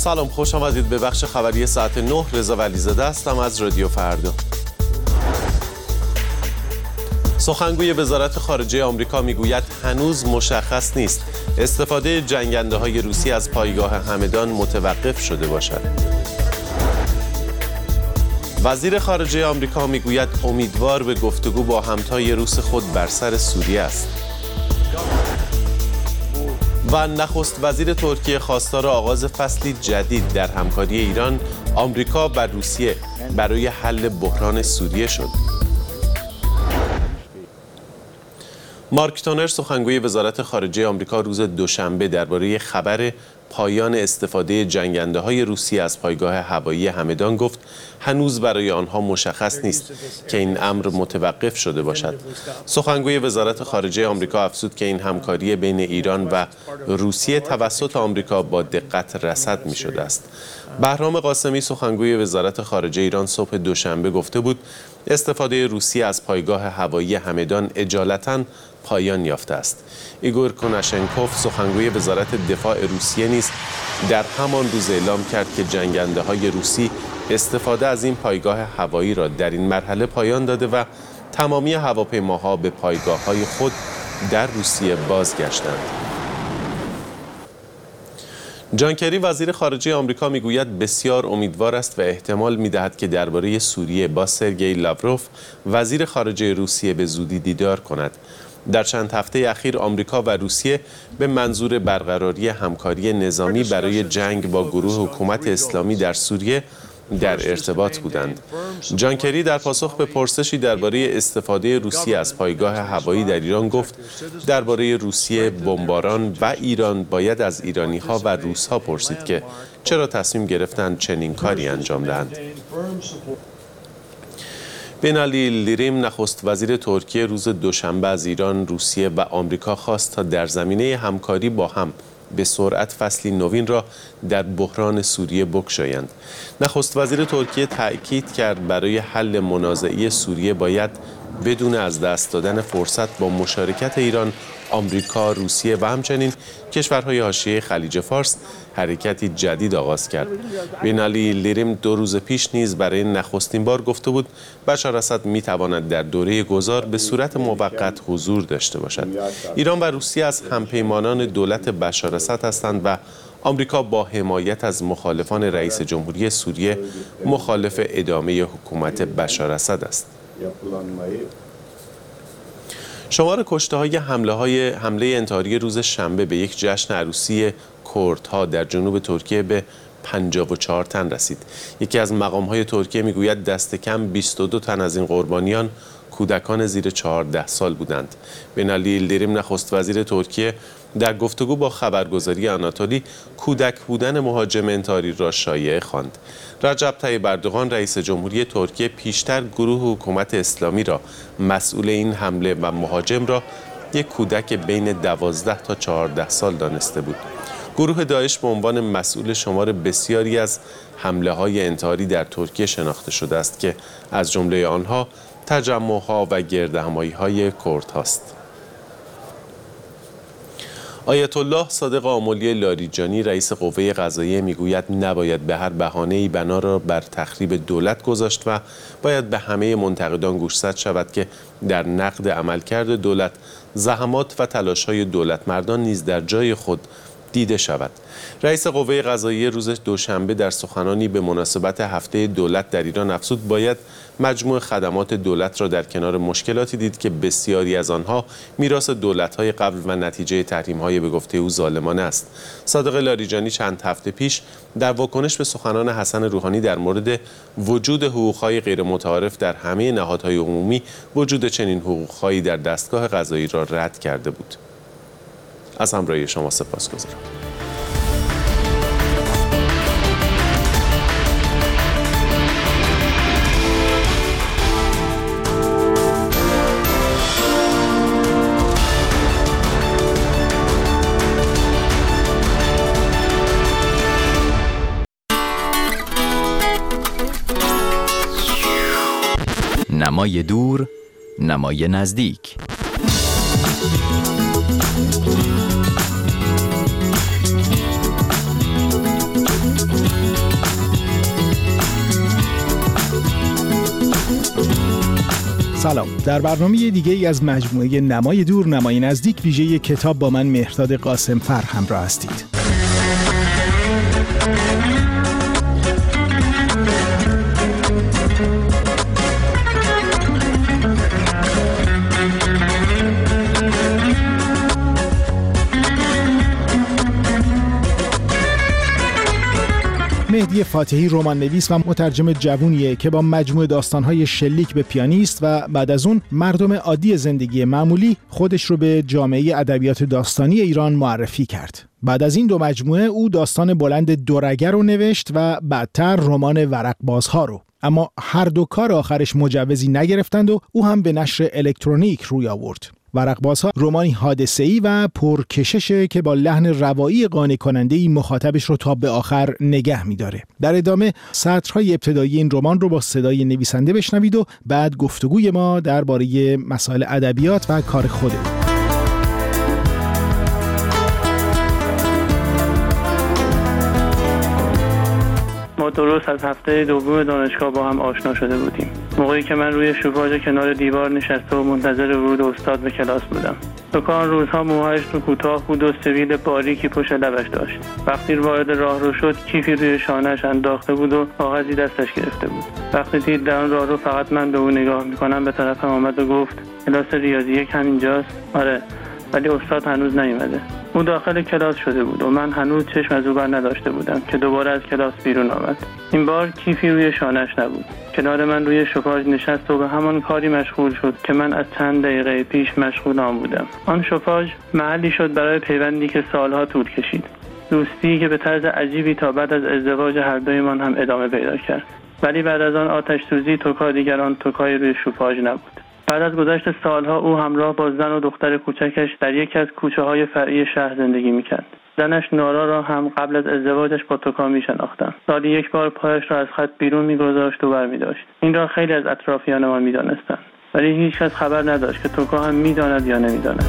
سلام، خوش آمدید به بخش خبری ساعت 9. رضا ولیزاده هستم از رادیو فردا. سخنگوی وزارت خارجه آمریکا میگوید هنوز مشخص نیست استفاده جنگنده‌های روسی از پایگاه همدان متوقف شده باشد. وزیر خارجه آمریکا میگوید امیدوار به گفتگو با همتای روس خود بر سر سوریه است. و نخست وزیر ترکیه خواستار آغاز فصلی جدید در همکاری ایران، آمریکا و روسیه برای حل بحران سوریه شد. مارک تونر سخنگوی وزارت خارجه آمریکا روز دوشنبه درباره خبر پایان استفاده جنگنده‌های روسی از پایگاه هوایی همدان گفت هنوز برای آنها مشخص نیست که این امر متوقف شده باشد. سخنگوی وزارت خارجه آمریکا افزود که این همکاری بین ایران و روسیه توسط آمریکا با دقت رصد می‌شده است. بهرام قاسمی سخنگوی وزارت خارجه ایران صبح دوشنبه گفته بود استفاده روسیه از پایگاه هوایی همدان اجالتاً پایان یافته است. ایگور کناشنکوف سخنگوی وزارت دفاع روسیه نیز در همان روز اعلام کرد که جنگنده‌های روسی استفاده از این پایگاه هوایی را در این مرحله پایان داده و تمامی هواپیماها به پایگاه‌های خود در روسیه بازگشتند. جان کری وزیر خارجه آمریکا میگوید بسیار امیدوار است و احتمال می‌دهد که درباره سوریه با سرگئی لاوروف وزیر خارجه روسیه به زودی دیدار کند. در چند هفته اخیر آمریکا و روسیه به منظور برقراری همکاری نظامی برای جنگ با گروه حکومت اسلامی در سوریه در ارتباط بودند. جان کری در پاسخ به پرسشی درباره استفاده روسیه از پایگاه هوایی در ایران گفت درباره روسیه، بمباران و ایران باید از ایرانی‌ها و روس‌ها پرسید که چرا تصمیم گرفتند چنین کاری انجام دهند. بینالی لیریم نخست وزیر ترکیه روز دوشنبه از ایران، روسیه و آمریکا خواست تا در زمینه همکاری با هم به سرعت فصلی نوین را در بحران سوریه بگشایند. نخست وزیر ترکیه تأکید کرد برای حل منازعه سوریه باید بدون از دست دادن فرصت با مشارکت ایران، آمریکا، روسیه و همچنین کشورهای حاشیه خلیج فارس حرکتی جدید آغاز کرد. بینالی لیریم 2 روز پیش نیز برای نخستین بار گفته بود بشار اسد میتواند در دوره گذار به صورت موقت حضور داشته باشد. ایران و روسیه از همپیمانان دولت بشار اسد هستند و آمریکا با حمایت از مخالفان رئیس جمهوری سوریه مخالف ادامه حکومت بشار اسد است. شمار کشته‌های حمله انتحاری روز شنبه به یک جشن عروسی کردها در جنوب ترکیه به 54 تن رسید. یکی از مقام‌های ترکیه میگوید دست کم 22 تن از این قربانیان کودکان زیر 14 سال بودند. بینالی لیریم نخست وزیر ترکیه در گفتگو با خبرگزاری آناتولی کودک بودن مهاجم انتحاری را شایعه خواند. رجب طیب اردوغان رئیس جمهوری ترکیه پیشتر گروه حکومت اسلامی را مسئول این حمله و مهاجم را یک کودک بین 12 تا 14 سال دانسته بود. گروه داعش به عنوان مسئول شمار بسیاری از حمله‌های انتحاری در ترکیه شناخته شده است که از جمله آنها تجمع‌ها و گردهمایی‌های کردهاست. آیت الله صادق آملی لاریجانی رئیس قوه قضاییه میگوید نباید به هر بهانه‌ای بنا را بر تخریب دولت گذاشت و باید به همه منتقدان گوشزد شود که در نقد عملکرد دولت زحمات و تلاش‌های دولتمردان نیز در جای خود دیده شود. رئیس قوه قضاییه روز دوشنبه در سخنانی به مناسبت هفته دولت در ایران افزود باید مجموع خدمات دولت را در کنار مشکلاتی دید که بسیاری از آنها میراث دولت‌های قبل و نتیجه تحریم‌های به گفته او ظالمانه است. صادق لاریجانی چند هفته پیش در واکنش به سخنان حسن روحانی در مورد وجود حقوق‌های غیر متعارف در همه نهادهای عمومی، وجود چنین حقوق‌هایی در دستگاه قضایی را رد کرده بود. از همراهی شما سپاسگزارم. نمای دور، نمای نزدیک. سلام. در برنامه دیگه ای از مجموعه نمای دور نمای نزدیک ویژه کتاب با من مهرداد قاسمفر همراه هستید. مهدی فاتحی رمان نویس و مترجم جوونیه که با مجموعه داستان‌های شلیک به پیانیست و بعد از اون مردم عادی زندگی معمولی خودش رو به جامعه ادبیات داستانی ایران معرفی کرد. بعد از این دو مجموعه او داستان بلند دورگر رو نوشت و بعدتر رمان ورقبازها رو. اما هر دو کار آخرش مجوزی نگرفتند و او هم به نشر الکترونیک روی آورد. ورقبازها رمانی حادثه‌ای و پرکششه که با لحن روایی قانع کننده‌ای مخاطبش رو تا به آخر نگه می‌داره. در ادامه سطرهای ابتدایی این رمان رو با صدای نویسنده بشنوید و بعد گفتگوی ما درباره مسائل ادبیات و کار خود او. ما درست از هفته دوم دانشگاه با هم آشنا شده بودیم. موقعی که من روی شوفاژ کنار دیوار نشسته و منتظر ورود استاد به کلاس بودم. دکان روزها موهایش رو کوتاه بود و سویل باریکی پشت لبش داشت. وقتی وارد راهرو شد کیفی روی شانه‌اش انداخته بود و کاغذی دستش گرفته بود. وقتی دید در آن راهرو فقط من به او نگاه می‌کنم به طرفم آمد و گفت کلاس ریاضی 1 همینجاست؟ آره، ولی استاد هنوز نیومده. او داخل کلاس شده بود و من هنوز چشم از او بر نداشته بودم که دوباره از کلاس بیرون آمد. این بار کیفی روی شانه‌اش نبود. کنار من روی شوفاژ نشست و به همان کاری مشغول شد که من از چند دقیقه پیش مشغول آن بودم. آن شوفاژ محلی شد برای پیوندی که سالها طول کشید. دوستی که به طرز عجیبی تا بعد از ازدواج هر دویمان هم ادامه پیدا کرد. ولی بعد از آن آتش سوزی توکا دیگران توکای روی شوفاژ نبود. بعد از گذشت سالها او همراه با زن و دختر کوچکش در یکی از کوچه‌های فرعی شهر زندگی می‌کرد. زنش نورا را هم قبل از ازدواجش با توکا می‌شناختم. سالی یک بار پایش را از خط بیرون می‌گذاشت و برمی‌داشت. این را خیلی از اطرافیان ما می‌دانستند. ولی هیچ کس خبر نداشت که توکا هم می‌داند یا نمی‌داند.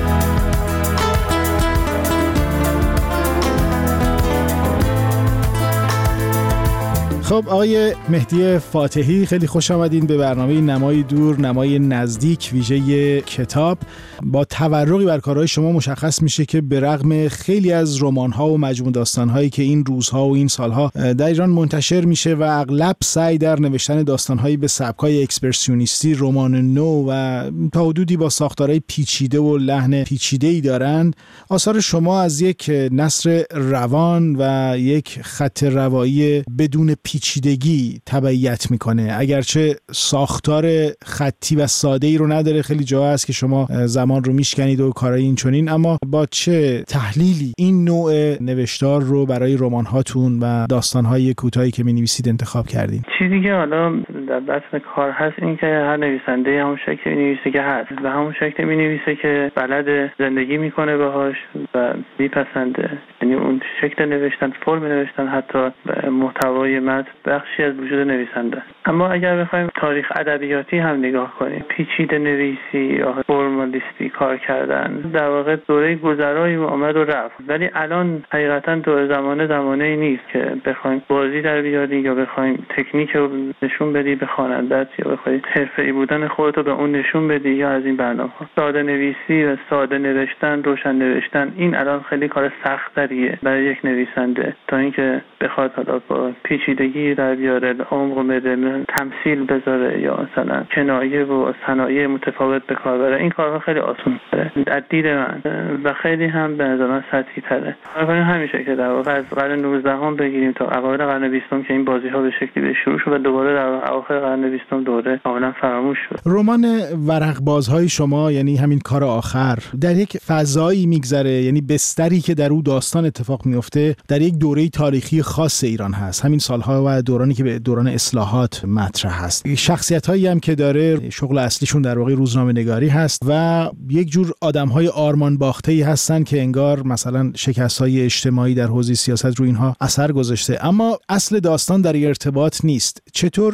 خب آقای مهدی فاتحی خیلی خوش آمدین به برنامه نمای دور نمای نزدیک ویژه کتاب. با تورقی بر کارهای شما مشخص میشه که به رغم خیلی از رمان‌ها و مجموع داستان‌هایی که این روزها و این سالها در ایران منتشر میشه و اغلب سعی در نوشتن داستان‌هایی به سبکای اکسپرسیونیستی، رمان نو و تا حدودی با ساختارهای پیچیده و لحن پیچیده‌ای دارند، آثار شما از یک نثر روان و یک خط روایی بدون پیچیدگی تبعیت میکنه. اگرچه ساختار خطی و ساده‌ای رو نداره، خیلی جا هست که شما زمان رو میشکنید و کارهای این چنین، اما با چه تحلیلی این نوع نوشتار رو برای رمان‌هاتون و داستان‌های کوتاهی که می‌نویسید انتخاب کردین؟ چیزی که حالا در بطن کار هست این که هر نویسنده همون شکلی می‌نویسه که هست و همون شکلی می‌نویسه که بلد زندگی میکنه باهاش و میپسنده. یعنی اون شکل نوشتن، فرم نوشتن، حتی محتوای متن بخشی از وجود نویسنده. اما اگر بخوایم تاریخ ادبیاتی هم نگاه کنیم، پیچیده نویسی یا فرمالیستی کار کردن در واقع دوره گذرایی آمد و رفت. ولی الان حقیقتا دور زمانه نیست که بخوایم بازی در بیاری یا بخوایم تکنیک رو نشون بدی به خواننده‌ات یا بخوای حرفه‌ای بودن خودت رو به اون نشون بدی یا از این برنامه‌ها. ساده نویسی و ساده نوشتن، روشن نوشتن، این الان خیلی کار سخت‌تریه برای یک نویسنده تا اینکه بخواد حالا با پیچیدگی در بیاره، عمق بده، تمثیل بذاره یا مثلا کنایه و صنایع متفاوت به کار بره. این کارها خیلی آسان‌تره از دید من و خیلی هم به نظر من سطحی‌تره. البته همیشه که در واقع از قرن 19 هم بگیریم تا اوایل قرن 20 که این بازی‌ها به شکلی به شروع شد و دوباره در اواخر قرن 20 دوره کاملا فراموش شد. رمان ورقبازهای شما، یعنی همین کار آخر، در یک فضایی میگذره، یعنی بستری که در اون داستان اتفاق میفته در یک دوره تاریخی خاص ایران هست. همین سالها و دورانی که به دوران اصلاحات مطرح هست. شخصیت‌هایی هم که داره شغل اصلیشون در واقع روزنامه‌نگاری هست و یک جور آدم‌های آرمان باخته‌ای هستن که انگار مثلا شکست‌های اجتماعی در حوزه سیاست رو اینها اثر گذاشته، اما اصل داستان در ارتباط نیست. چطور این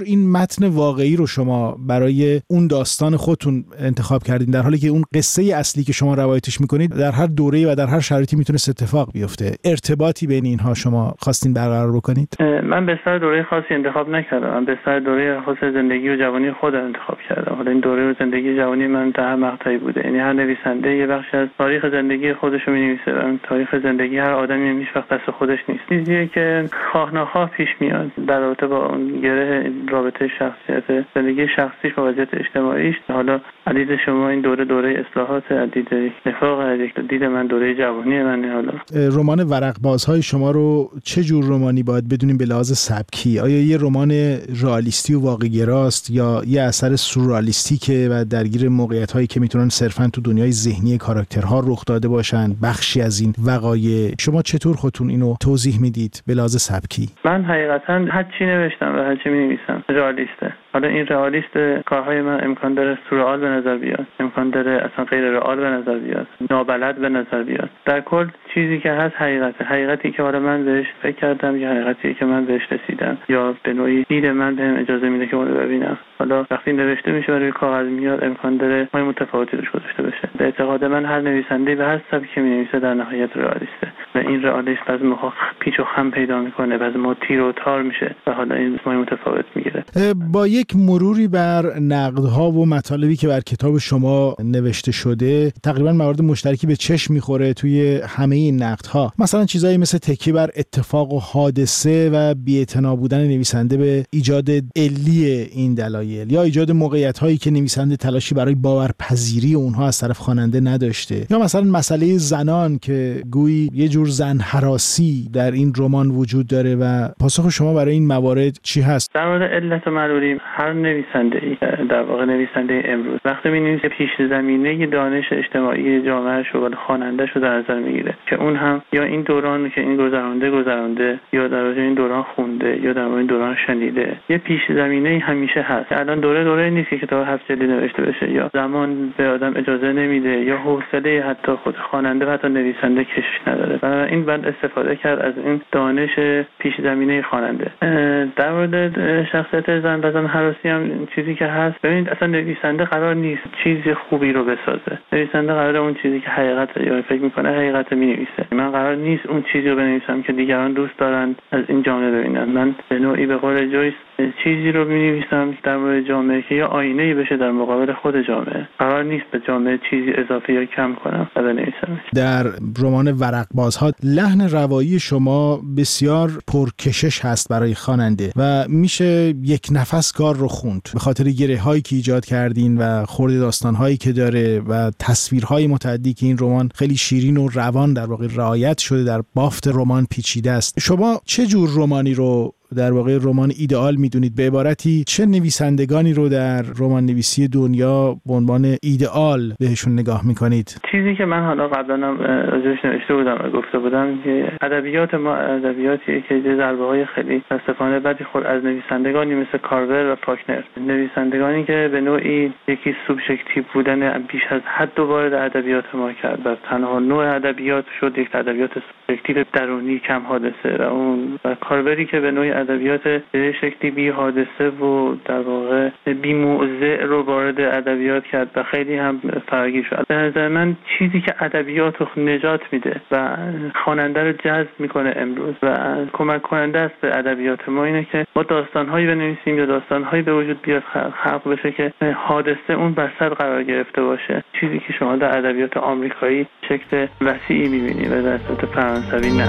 متن واقعی رو شما برای اون داستان خودتون انتخاب کردین، در حالی که اون قصه اصلی که شما روایتش میکنید در هر دوره و در هر شرایطی میتونست اتفاق بیفته. ارتباطی بین اینها شما خواستین برقرار بکنید؟ من به سر دوره خاصی انتخاب نکردم. من به سر دوره خاص زندگی و جوانی خودم انتخاب کردم. حالا این دوره و زندگی جوانی من در هر مقطعی بوده. یعنی هر نویسنده یه بخش از تاریخ زندگی خودش رو می‌نویسه و اون تاریخ زندگی هر آدمی هیچ وقت دست خودش نیست. چیزیه که خواه ناخواه پیش میاد در رابطه با اون گره رابطه شخصیت زندگی شخصیش با وضعیت اجتماعیش. حالا عدید شما این دوره اصلاحات، عدید نفاق، عدید من دوره جوانی من. حالا رمان ورقبازهای شما رو چه جور رمانی باید بدونیم به لحاظ سبکی؟ آیا یه رمان رئالیستی و واقع‌گراست یا یه اثر سورئالیستیکه و درگیر موقعیت‌هایی که میتونن صرفاً تو دنیای ذهنی کاراکترها رخ داده باشن، بخشی از این وقایع؟ شما چطور خودتون اینو توضیح میدید به لحاظ سبکی؟ من حقیقتاً هر چی نوشتم و هر چی می‌نویسم رئالیسته. حالا این رئالیست کارهای من امکان داره سورئال به نظر بیاد، امکان داره اصلا غیر رئال به نظر بیاد، نابلد به نظر بیاد. در کل چیزی که هست حقیقتی که حالا من بهش فکر کردم یا حقیقتی که من بهش رسیدم یا به نوعی دید من بهم اجازه میده که اون رو ببینم. حالا وقتی نوشته میشه و روی کاغذ میاد امکان داره مای متفاوتی روش گذاشته بشه. به اعتقاد من هر نویسنده به هر سبکی مینویسه در نهایت رئالیسته و این رئالیسم بعضی موقع پیچ و خم پیدا میکنه، بعضی موقع تیر و تار میشه و حالا این مای متفاوت میگیره. با یک مروری بر نقدها و مطالبی که بر کتاب شما نوشته شده، تقریبا موارد مشترکی به چشم میخوره توی همه این نقدها. مثلا چیزایی مثل تکیه بر اتفاق و حادثه و بی‌اعتنا بودن نویسنده به ایجاد علی این دلایل، یا ایجاد موقعیت‌هایی که نویسنده تلاشی برای باورپذیری اونها از طرف خواننده نداشته، یا مثلا مسئله زنان که گویی یه جور زن هراسی در این رمان وجود داره و پاسخ شما برای این موارد چی هست؟ در مورد علت و معلولی هر نویسنده‌ای، در واقع نویسنده امروز وقتی می‌نویسه پیش زمینه دانش اجتماعی جامعه‌اش و خواننده‌اش رو در نظر میگیره که اون هم یا این دوران که این گذرانده یا در واقع این دوران خونده یا در واقع این دوران شنیده، یه پیش زمینه همیشه هست. الان دوره نیست که کتاب 7 جلدی نوشته بشه، یا زمان به آدم اجازه نمیده یا حوصله حتی خود خواننده و حتی نویسنده کشش نداره. و این بعد استفاده کرد از این دانش پیش زمینه خواننده. در مورد شخصیت زن هراسی هم چیزی که هست، ببینید اصلا نویسنده قرار نیست چیزی خوبی رو بسازه. نویسنده قراره اون چیزی که حقیقت یا فکر میکنه حقیقت مینویسه. من قرار نیست اون چیزی رو بنویسم که دیگران دوست دارن از این جامعه ببینن. من به نوعی به قول جویس چیزی رو می‌نویسم در مورد جامعه که یا آینه‌ای بشه در مقابل خود جامعه. قرار نیست به جامعه چیزی اضافه یا کم کنم و بنویسم. در رمان ورقبازها لحن روایی شما بسیار پرکشش هست برای خواننده و میشه یک نفس کار رو خوند به خاطر گره‌هایی که ایجاد کردین و خورد داستان‌هایی که داره و تصویرهای متعددی که این رمان خیلی شیرین و روان در واقع رعایت شده، در بافت رمان پیچیده است. شما چه جور رمانی رو در واقع رمان ایدئال میدونید؟ به عبارتی چه نویسندگانی رو در رمان نویسی دنیا به عنوان ایدئال بهشون نگاه میکنید؟ چیزی که من حالا قبلا هم ازش نوشته بودم و گفته بودم که ادبیات ما ادبیاتیه که ضربه‌های خیلی متاسفانه بدی خورد از نویسندگانی مثل کارور و فاکنر، نویسندگانی که به نوعی یکی سوبژکتیو بودن بیش از حد وارد ادبیات ما کرد و تنها نوع ادبیات شد یک ادبیات سوبژکتیو درونی کم حادثه و اون کاربری که به نوعی ادبیات به شکلی بی حادثه و در واقع بی موضع رو وارد ادبیات کرد و خیلی هم فراگیر شد. به نظر من چیزی که ادبیات رو نجات میده و خواننده رو جذب میکنه امروز و کمک کننده است به ادبیات ما اینه که ما داستان‌هایی بنویسیم یا داستان‌هایی به وجود بیاد خلق بشه که حادثه اون بسط قرار گرفته باشه، چیزی که شما در ادبیات آمریکایی شکل وسیعی می‌بینید و در ادبیات فرانسوی نه.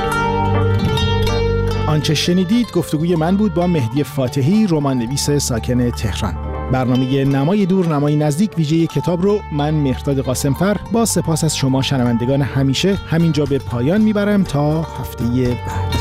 آنچه شنیدید گفتگوی من بود با مهدی فاتحی، رمان‌نویس ساکن تهران. برنامه نمای دور نمای نزدیک ویژه کتاب رو من مهرداد قاسمفر با سپاس از شما شنوندگان همیشه همینجا به پایان میبرم تا هفته بعد.